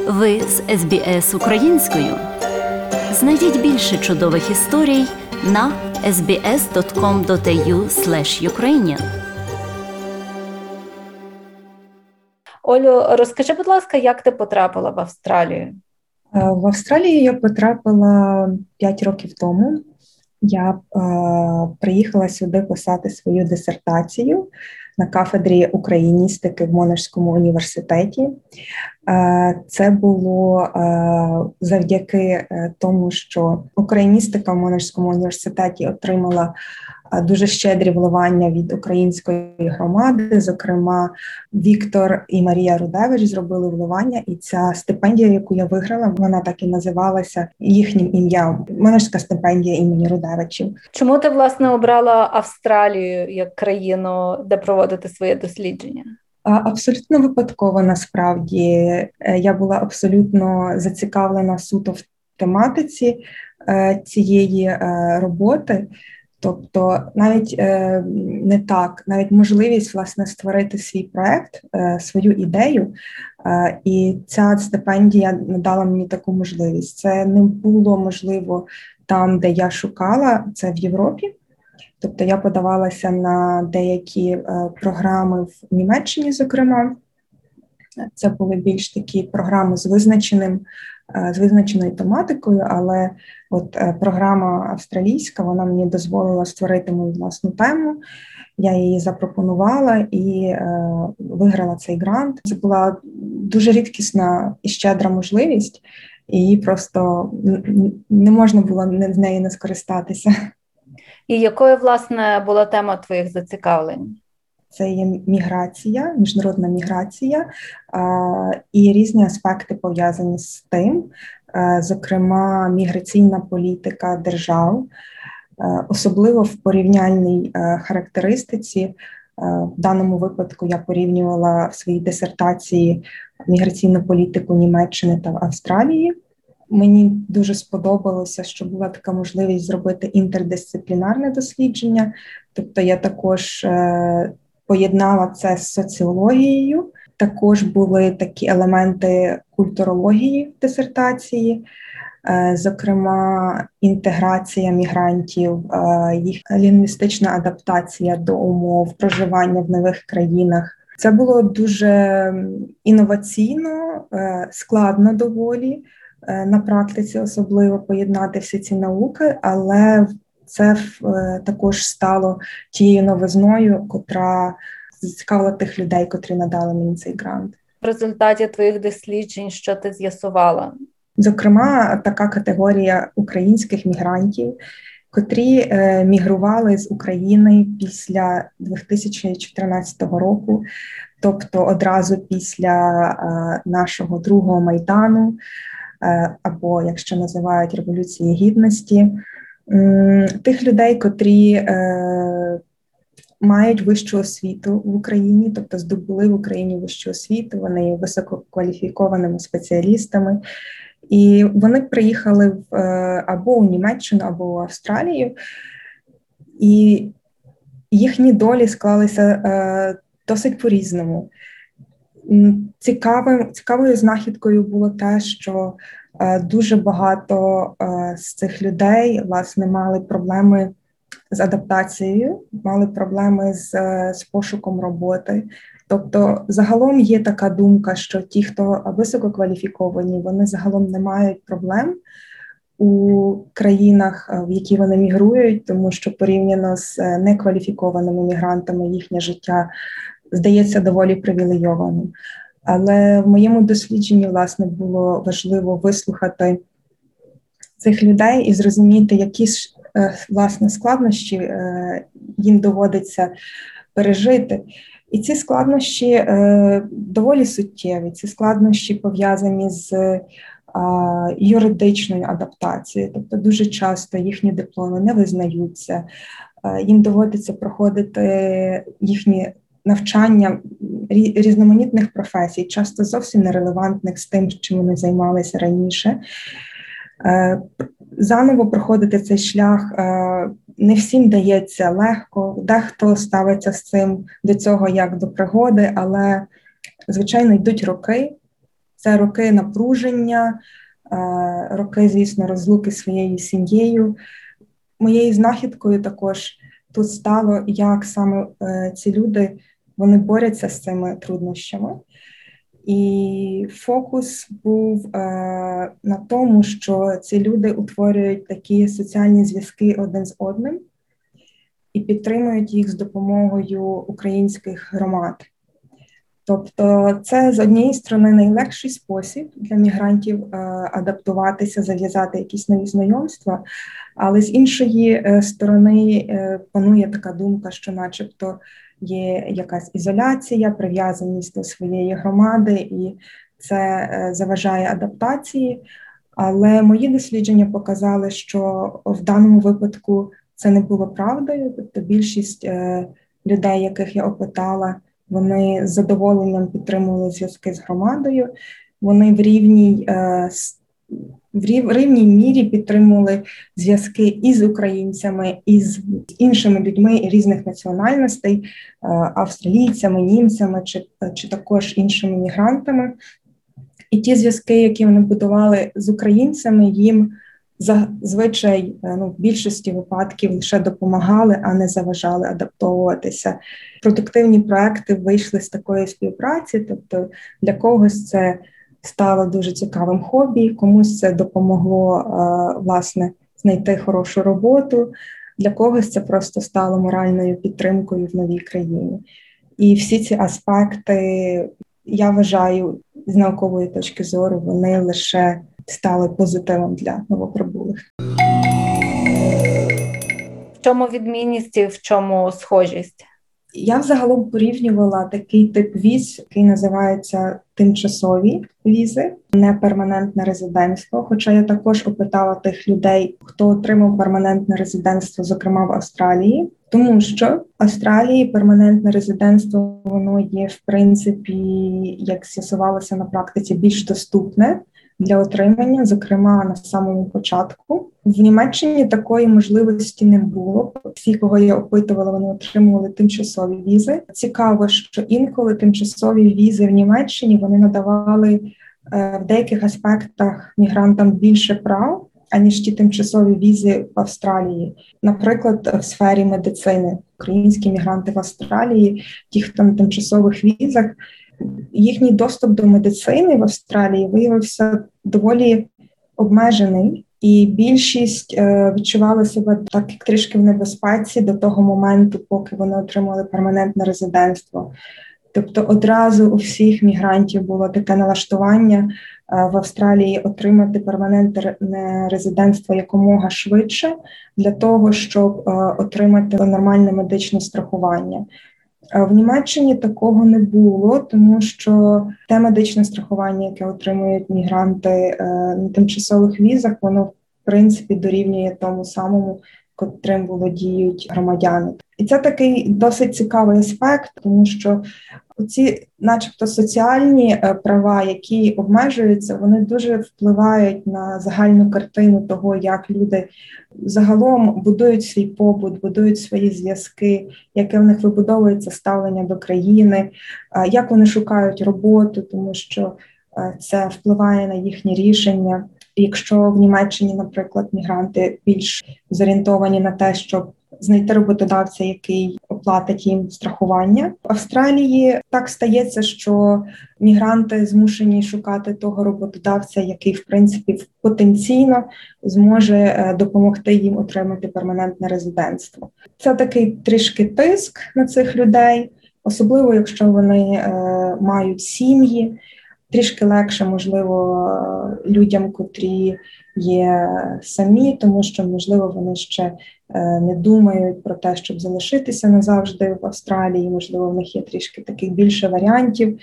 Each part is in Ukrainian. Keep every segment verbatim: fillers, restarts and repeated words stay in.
Ви з ес бі ес українською. Знайдіть більше чудових історій на ес бі ес крапка ком крапка ей ю слеш юкрейніан. Олю, розкажи, будь ласка, як ти потрапила в Австралію? В Австралію я потрапила п'ять років тому. Я е, приїхала сюди писати свою дисертацію на кафедрі україністики в Монашському університеті. Е, це було е, завдяки тому, що україністика в Монашському університеті отримала дуже щедрі вливання від української громади. Зокрема, Віктор і Марія Рудевич зробили вливання, і ця стипендія, яку я виграла, вона так і називалася їхнім ім'ям. Монашська стипендія імені Рудевичів. Чому ти, власне, обрала Австралію як країну, де проводити своє дослідження? Абсолютно випадково, насправді. Я була абсолютно зацікавлена суто в тематиці цієї роботи. Тобто навіть е, не так, навіть можливість, власне, створити свій проект, е, свою ідею, е, і ця стипендія надала мені таку можливість. Це не було можливо там, де я шукала, це в Європі. Тобто я подавалася на деякі е, програми в Німеччині, зокрема. Це були більш такі програми з визначеним, з визначеною тематикою, але от програма австралійська, вона мені дозволила створити мою власну тему. Я її запропонувала і е, виграла цей грант. Це була дуже рідкісна і щедра можливість, і її просто не можна було з неї не скористатися. І якою, власне, була тема твоїх зацікавлень? Це є міграція, міжнародна міграція і різні аспекти пов'язані з тим, зокрема, міграційна політика держав, особливо в порівняльній характеристиці. В даному випадку я порівнювала в своїй дисертації міграційну політику Німеччини та Австралії. Мені дуже сподобалося, що була така можливість зробити інтердисциплінарне дослідження, тобто я також поєднала це з соціологією. Також були такі елементи культурології в дисертації, зокрема, інтеграція мігрантів, їх лінгвістична адаптація до умов проживання в нових країнах. Це було дуже інноваційно, складно доволі на практиці, особливо поєднати всі ці науки, але це також стало тією новизною, котра зацікавила тих людей, котрі надали мені цей грант. В результаті твоїх досліджень, що ти з'ясувала? Зокрема, така категорія українських мігрантів, котрі е, мігрували з України після дві тисячі чотирнадцятого року, тобто одразу після е, нашого другого Майдану, е, або, якщо називають, Революції Гідності. Тих людей, котрі е, мають вищу освіту в Україні, тобто здобули в Україні вищу освіту, вони є висококваліфікованими спеціалістами, і вони приїхали в, е, або у Німеччину, або в Австралію, і їхні долі склалися е, досить по-різному. Цікавим, цікавою знахідкою було те, що дуже багато з цих людей, власне, мали проблеми з адаптацією, мали проблеми з, з пошуком роботи. Тобто, загалом є така думка, що ті, хто висококваліфіковані, вони загалом не мають проблем у країнах, в які вони мігрують, тому що порівняно з некваліфікованими мігрантами їхнє життя здається доволі привілейованим. Але в моєму дослідженні, власне, було важливо вислухати цих людей і зрозуміти, які ж, власне, складнощі їм доводиться пережити. І ці складнощі доволі суттєві. Ці складнощі пов'язані з юридичною адаптацією. Тобто дуже часто їхні дипломи не визнаються, їм доводиться проходити їхні навчання різноманітних професій, часто зовсім нерелевантних з тим, чим вони займалися раніше. Заново проходити цей шлях не всім дається легко, дехто ставиться з цим до цього як до пригоди, але, звичайно, йдуть роки, Це роки напруження, роки, звісно, розлуки зі своєю сім'єю. Моєю знахідкою також тут стало, як саме ці люди, вони борються з цими труднощами. І фокус був е, на тому, що ці люди утворюють такі соціальні зв'язки один з одним і підтримують їх з допомогою українських громад. Тобто це, з однієї сторони, найлегший спосіб для мігрантів е, адаптуватися, зав'язати якісь нові знайомства, але з іншої е, сторони е, панує така думка, що начебто є якась ізоляція, прив'язаність до своєї громади, і це е, заважає адаптації. Але мої дослідження показали, що в даному випадку це не було правдою. Тобто більшість е, людей, яких я опитала, вони з задоволенням підтримували зв'язки з громадою, вони в рівній, в рівній мірі підтримували зв'язки із українцями, із іншими людьми різних національностей, австралійцями, німцями чи, чи також іншими мігрантами. І ті зв'язки, які вони будували з українцями, їм зазвичай ну, в більшості випадків лише допомагали, а не заважали адаптовуватися. Продуктивні проекти вийшли з такої співпраці, тобто для когось це стало дуже цікавим хобі, комусь це допомогло, власне, знайти хорошу роботу, для когось це просто стало моральною підтримкою в новій країні. І всі ці аспекти, я вважаю, з наукової точки зору, вони лише стали позитивом для новоприбулих. В чому відмінність і в чому схожість? Я взагалом порівнювала такий тип віз, який називається тимчасові візи, не перманентне резидентство. Хоча я також опитала тих людей, хто отримав перманентне резидентство, зокрема в Австралії. Тому що в Австралії перманентне резидентство, воно є, в принципі, як з'ясувалося на практиці, більш доступне для отримання, зокрема на самому початку. В Німеччині такої можливості не було. Всі, кого я опитувала, вони отримували тимчасові візи. Цікаво, що інколи тимчасові візи в Німеччині вони надавали в деяких аспектах мігрантам більше прав, аніж ті тимчасові візи в Австралії. Наприклад, в сфері медицини. Українські мігранти в Австралії, ті, хто на тимчасових візах, їхній доступ до медицини в Австралії виявився доволі обмежений, і більшість е, відчувала себе так як трішки в небезпеці до того моменту, поки вони отримали перманентне резидентство. Тобто одразу у всіх мігрантів було таке налаштування е, в Австралії отримати перманентне резидентство якомога швидше для того, щоб е, отримати нормальне медичне страхування. В Німеччині такого не було, тому що те медичне страхування, яке отримують мігранти на тимчасових візах, воно в принципі дорівнює тому самому, котрим володіють громадяни. І це такий досить цікавий аспект, тому що ці, начебто, соціальні права, які обмежуються, вони дуже впливають на загальну картину того, як люди загалом будують свій побут, будують свої зв'язки, яке в них вибудовується ставлення до країни, як вони шукають роботу, тому що це впливає на їхні рішення. Якщо в Німеччині, наприклад, мігранти більш зорієнтовані на те, щоб знайти роботодавця, який оплатить їм страхування. В Австралії так стається, що мігранти змушені шукати того роботодавця, який, в принципі, потенційно зможе допомогти їм отримати перманентне резидентство. Це такий трішки тиск на цих людей, особливо якщо вони е, мають сім'ї. Трішки легше, можливо, людям, котрі є самі, тому що, можливо, вони ще не думають про те, щоб залишитися назавжди в Австралії, можливо, в них є трішки таких більше варіантів.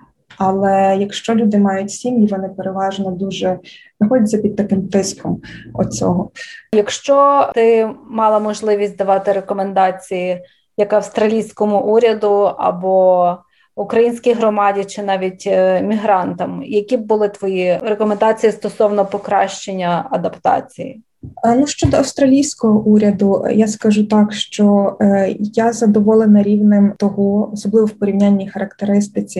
Але якщо люди мають сім'ї, вони переважно дуже знаходяться під таким тиском оцього. Якщо ти мала можливість давати рекомендації як австралійському уряду або українській громаді чи навіть мігрантам, які б були твої рекомендації стосовно покращення адаптації? Ну, щодо австралійського уряду, я скажу так, що е, я задоволена рівнем того, особливо в порівнянній характеристиці,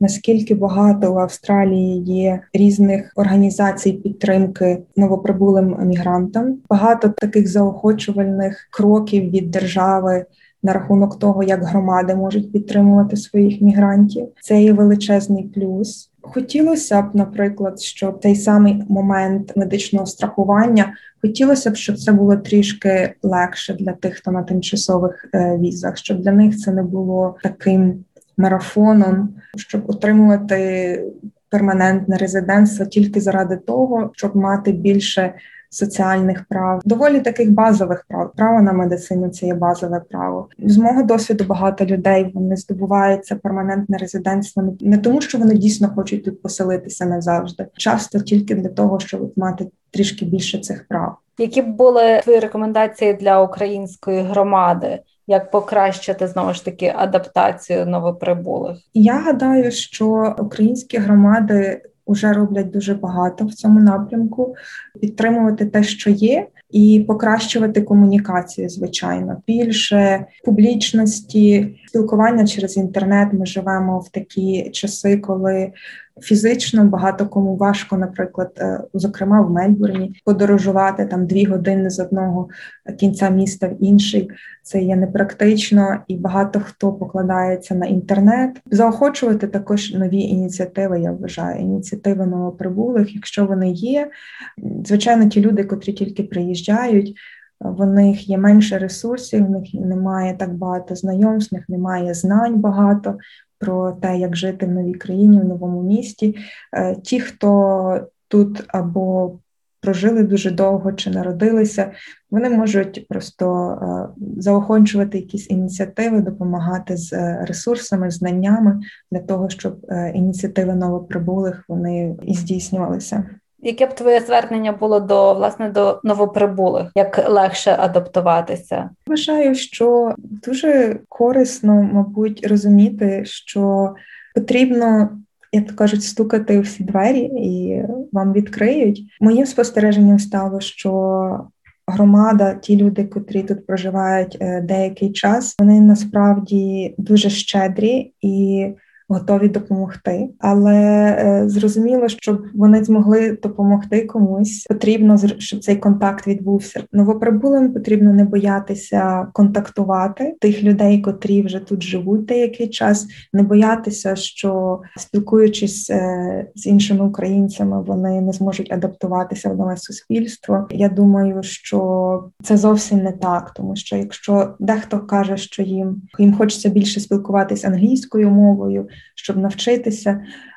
наскільки багато в Австралії є різних організацій підтримки новоприбулим мігрантам. Багато таких заохочувальних кроків від держави на рахунок того, як громади можуть підтримувати своїх мігрантів. Це є величезний плюс. Хотілося б, наприклад, щоб цей самий момент медичного страхування, хотілося б, щоб це було трішки легше для тих, хто на тимчасових візах, щоб для них це не було таким марафоном, щоб отримувати перманентне резидентство тільки заради того, щоб мати більше соціальних прав, доволі таких базових прав. Право на медицину – це є базове право. З мого досвіду багато людей, вони здобувають це перманентне резидентство не тому, що вони дійсно хочуть тут поселитися назавжди. Часто тільки для того, щоб мати трішки більше цих прав. Які б були твої рекомендації для української громади? Як покращити, знову ж таки, адаптацію новоприбулих? Я гадаю, що українські громади вже роблять дуже багато в цьому напрямку. Підтримувати те, що є, і покращувати комунікацію, звичайно. Більше публічності, спілкування через інтернет. Ми живемо в такі часи, коли фізично багато кому важко, наприклад, зокрема в Мельбурні, подорожувати там дві години з одного кінця міста в інший. Це є непрактично, і багато хто покладається на інтернет. Заохочувати також нові ініціативи, я вважаю, ініціативи новоприбулих, якщо вони є. Звичайно, ті люди, котрі тільки приїжджають, в них є менше ресурсів, в них немає так багато знайомств, в них немає знань багато про те, як жити в новій країні, в новому місті. Ті, хто тут або прожили дуже довго чи народилися, вони можуть просто заохочувати якісь ініціативи, допомагати з ресурсами, знаннями для того, щоб ініціативи новоприбулих вони і здійснювалися. Яке б твоє звернення було до, власне, до новоприбулих? Як легше адаптуватися? Вважаю, що дуже корисно, мабуть, розуміти, що потрібно, як то кажуть, стукати у всі двері і вам відкриють. Моїм спостереженням стало, що громада, ті люди, котрі тут проживають деякий час, вони насправді дуже щедрі і готові допомогти. Але е, зрозуміло, щоб вони змогли допомогти комусь, потрібно, щоб цей контакт відбувся. Новоприбулим потрібно не боятися контактувати тих людей, котрі вже тут живуть деякий час, не боятися, що спілкуючись е, з іншими українцями, вони не зможуть адаптуватися в нове суспільство. Я думаю, що це зовсім не так, тому що якщо дехто каже, що їм, їм хочеться більше спілкуватися англійською мовою, щоб навчитися.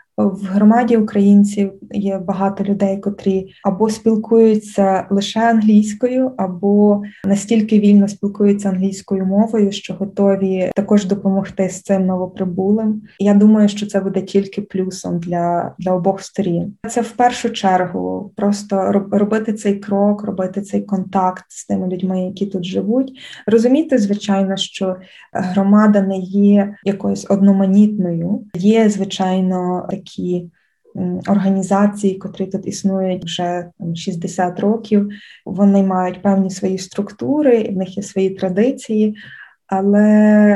В громаді українців є багато людей, котрі або спілкуються лише англійською, або настільки вільно спілкуються англійською мовою, що готові також допомогти з цим новоприбулим. Я думаю, що це буде тільки плюсом для, для обох сторін. Це в першу чергу просто робити цей крок, робити цей контакт з тими людьми, які тут живуть. Розуміти, звичайно, що громада не є якоюсь одноманітною. Є, звичайно, такі організації, котрі тут існують вже шістдесят років, вони мають певні свої структури, в них є свої традиції, але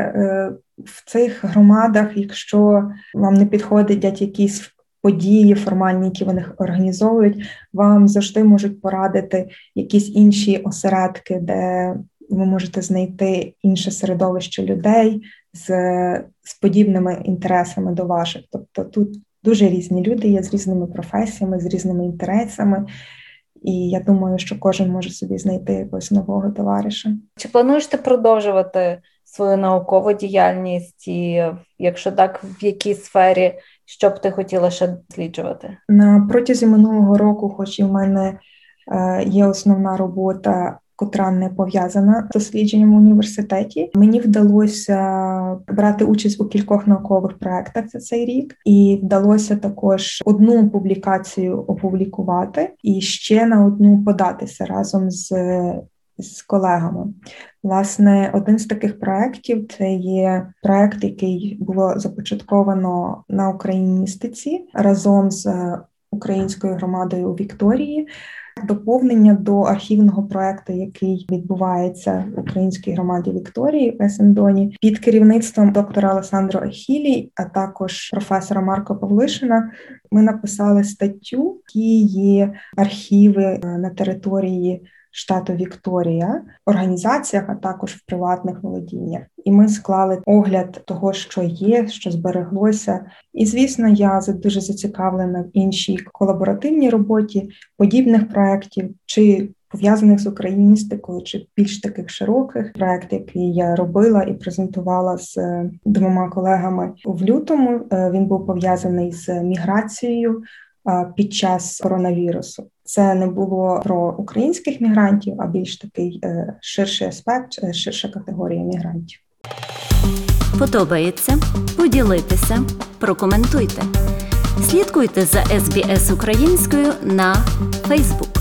в цих громадах, якщо вам не підходять якісь події формальні, які вони організовують, вам завжди можуть порадити якісь інші осередки, де ви можете знайти інше середовище людей з, з подібними інтересами до ваших. Тобто тут дуже різні люди є з різними професіями, з різними інтересами. І я думаю, що кожен може собі знайти якогось нового товариша. Чи плануєш ти продовжувати свою наукову діяльність? І якщо так, в якій сфері, що б ти хотіла ще досліджувати? На протязі минулого року, хоч і в мене е, є основна робота, котра не пов'язана з дослідженням в університеті. Мені вдалося брати участь у кількох наукових проєктах за цей рік, і вдалося також одну публікацію опублікувати і ще на одну податися разом з, з колегами. Власне, один з таких проєктів – це є проєкт, який було започатковано на україністиці разом з українською громадою у Вікторії. Доповнення до архівного проекту, який відбувається в українській громаді Вікторії в Есендоні, під керівництвом доктора Алесандро Ехілі, а також професора Марко Павлишина, ми написали статтю, які є архіви на території штату Вікторія, в організаціях, а також в приватних володіннях. І ми склали огляд того, що є, що збереглося. І, звісно, я дуже зацікавлена в іншій колаборативній роботі подібних проєктів, чи пов'язаних з україністикою, чи більш таких широких проєктів, які я робила і презентувала з двома колегами в лютому. Він був пов'язаний з міграцією під час коронавірусу. Це не було про українських мігрантів, а більш такий е, ширший аспект, ширша категорія мігрантів. Подобається? Поділитися, прокоментуйте. Слідкуйте за ес бі ес українською на Facebook.